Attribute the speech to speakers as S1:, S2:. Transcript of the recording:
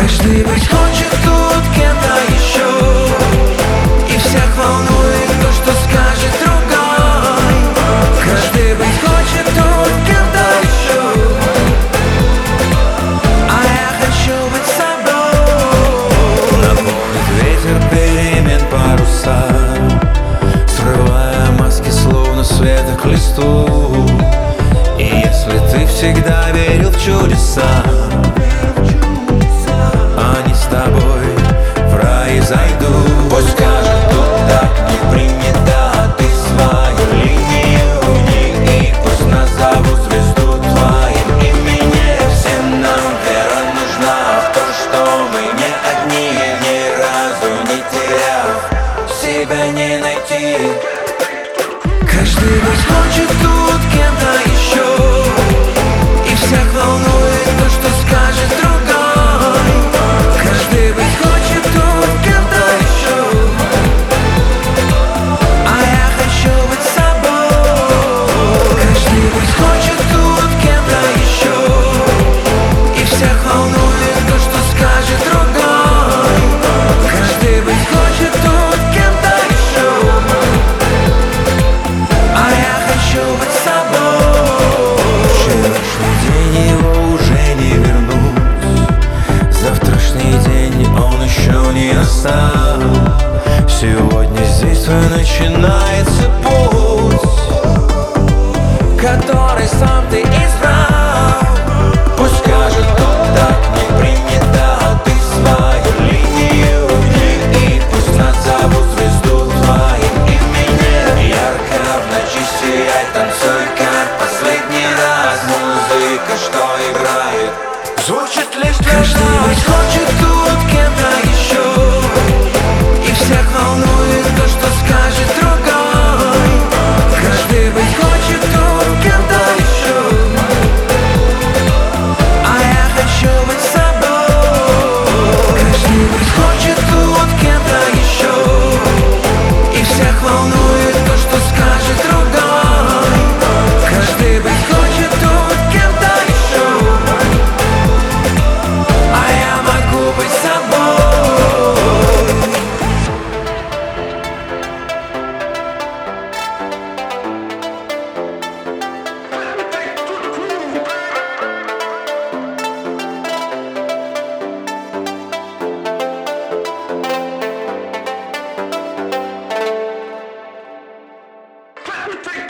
S1: Каждый быть хочет тут кем-то еще, и всех волнует то, что скажет другой. Каждый быть хочет тут кем-то еще, а я хочу быть собой. Наполнит ветер перемен паруса, срывая маски, словно света к листу. И если ты всегда верил в чудеса, они с тобой в рай зайдут. Пусть скажут, тут так не принято, а ты свою линию гни, и пусть назовут звезду твоим именем. Всем нам вера нужна в то, что мы не одни, ни разу не теряв, себя не найти. Каждый быть хочет тут кем-то еще, и всех волнует то, что скажет другой. Каждый быть хочет тут кем-то еще, а я хочу быть собой. Каждый быть хочет тут кем-то еще, и всех волнует то, что скажет другой. Каждый быть хочет тут кем-то еще, а я хочу быть собой. Вчерашний день его уже не вернуть, завтрашний день он еще не настал. Сегодня здесь твой начинается путь, который сам ты избрал. Пусть скажет, тут так не принято, а ты свою линию гни, и пусть назовут звезду твоим именем. Ярко в ночи сияй, танцуй, как последний раз. Музыка, что играет, звучит лишь для нас. Каждый быть хочет тут кем-то еще, и всех волнует то, что скажет другой. Каждый быть хочет тут кем-то еще, а я хочу быть собой. Каждый быть хочет тут кем-то еще, и всех волнует то, что скажет другой. Каждый быть хочет тут кем-то еще, а я могу быть собой.
S2: Everything